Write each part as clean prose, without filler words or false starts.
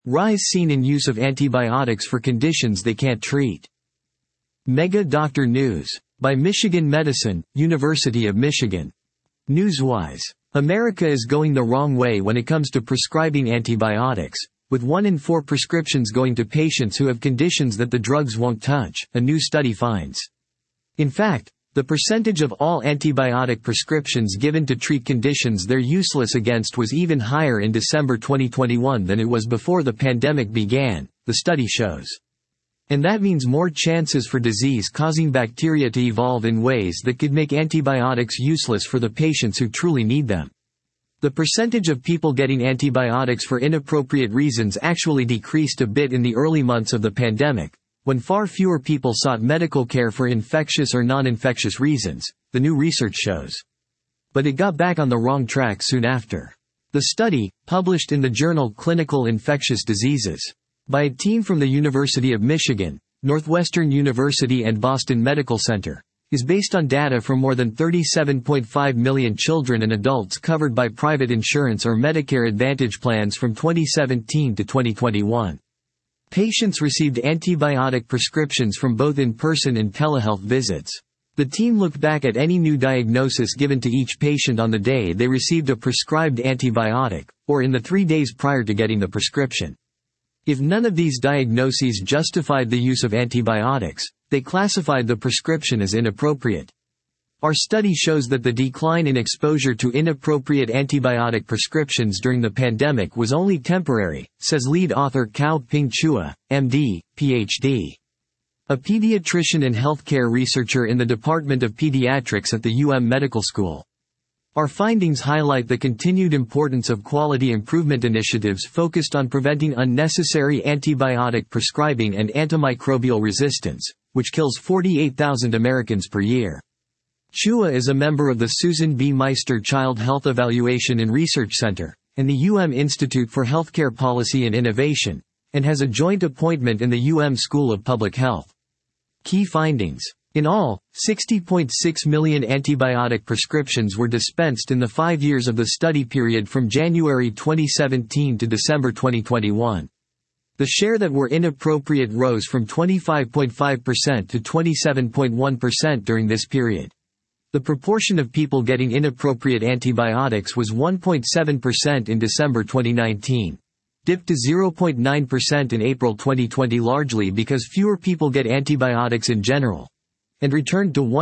Rise seen in use of antibiotics for conditions they can't treat. Mega Doctor News. By Michigan Medicine, University of Michigan. Newswise. America is going the wrong way when it comes to prescribing antibiotics, with 1 in 4 prescriptions going to patients who have conditions that the drugs won't touch, a new study finds. In fact, the percentage of all antibiotic prescriptions given to treat conditions they're useless against was even higher in December 2021 than it was before the pandemic began, the study shows. And that means more chances for disease-causing bacteria to evolve in ways that could make antibiotics useless for the patients who truly need them. The percentage of people getting antibiotics for inappropriate reasons actually decreased a bit in the early months of the pandemic, when far fewer people sought medical care for infectious or non-infectious reasons, the new research shows. But it got back on the wrong track soon after. The study, published in the journal Clinical Infectious Diseases, by a team from the University of Michigan, Northwestern University and Boston Medical Center, is based on data from more than 37.5 million children and adults covered by private insurance or Medicare Advantage plans from 2017 to 2021. Patients received antibiotic prescriptions from both in-person and telehealth visits. The team looked back at any new diagnosis given to each patient on the day they received a prescribed antibiotic, or in the 3 days prior to getting the prescription. If none of these diagnoses justified the use of antibiotics, they classified the prescription as inappropriate. Our study shows that the decline in exposure to inappropriate antibiotic prescriptions during the pandemic was only temporary, says lead author Kao-Ping Chua, MD, PhD. A pediatrician and healthcare researcher in the Department of Pediatrics at the Medical School. Our findings highlight the continued importance of quality improvement initiatives focused on preventing unnecessary antibiotic prescribing and antimicrobial resistance, which kills 48,000 Americans per year. Chua is a member of the Susan B. Meister Child Health Evaluation and Research Center, and the Institute for Healthcare Policy and Innovation, and has a joint appointment in the School of Public Health. Key findings. In all, 60.6 million antibiotic prescriptions were dispensed in the 5 years of the study period from January 2017 to December 2021. The share that were inappropriate rose from 25.5% to 27.1% during this period. The proportion of people getting inappropriate antibiotics was 1.7% in December 2019. Dipped to 0.9% in April 2020 largely because fewer people get antibiotics in general. And returned to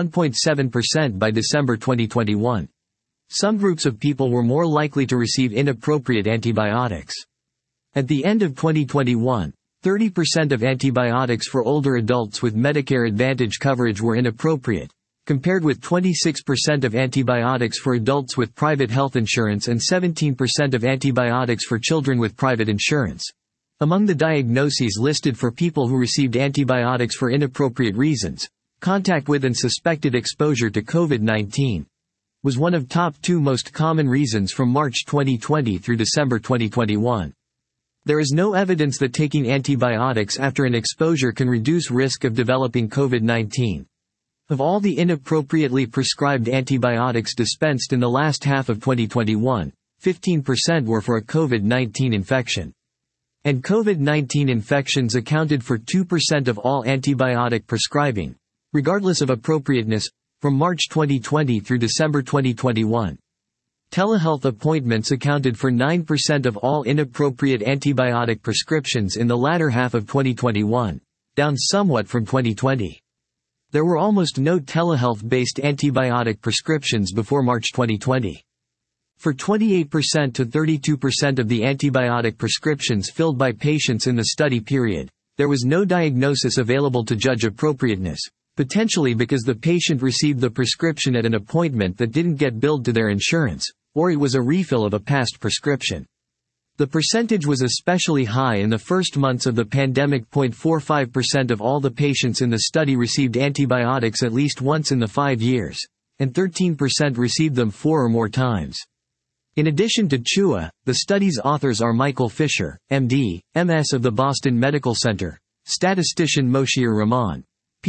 1.7% by December 2021. Some groups of people were more likely to receive inappropriate antibiotics. At the end of 2021, 30% of antibiotics for older adults with Medicare Advantage coverage were inappropriate, compared with 26% of antibiotics for adults with private health insurance and 17% of antibiotics for children with private insurance. Among the diagnoses listed for people who received antibiotics for inappropriate reasons, contact with and suspected exposure to COVID-19 was one of top 2 most common reasons from March 2020 through December 2021. There is no evidence that taking antibiotics after an exposure can reduce risk of developing COVID-19. Of all the inappropriately prescribed antibiotics dispensed in the last half of 2021, 15% were for a COVID-19 infection. And COVID-19 infections accounted for 2% of all antibiotic prescribing, regardless of appropriateness, from March 2020 through December 2021. Telehealth appointments accounted for 9% of all inappropriate antibiotic prescriptions in the latter half of 2021, down somewhat from 2020. There were almost no telehealth-based antibiotic prescriptions before March 2020. For 28% to 32% of the antibiotic prescriptions filled by patients in the study period, there was no diagnosis available to judge appropriateness, potentially because the patient received the prescription at an appointment that didn't get billed to their insurance, or it was a refill of a past prescription. The percentage was especially high in the first months of the pandemic. 0.45% of all the patients in the study received antibiotics at least once in the 5 years, and 13% received them 4 or more times. In addition to Chua, the study's authors are Michael Fisher, MD, MS of the Boston Medical Center, statistician Moshier Rahman,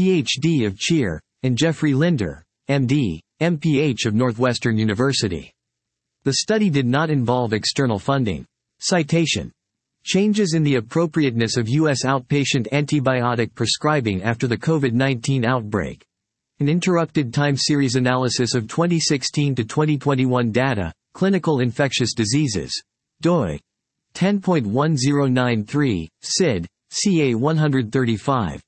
PhD of CHEER, and Jeffrey Linder, MD, MPH of Northwestern University. The study did not involve external funding. Citation. Changes in the appropriateness of U.S. outpatient antibiotic prescribing after the COVID-19 outbreak. An interrupted time series analysis of 2016 to 2021 data, Clinical Infectious Diseases. doi. 10.1093, SID, CA 135.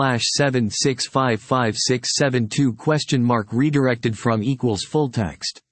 https://academic.uc.com/sid/advanced-article-abstract/doi/10.1093/sid/ca135/7655672 ? Redirected from =full text.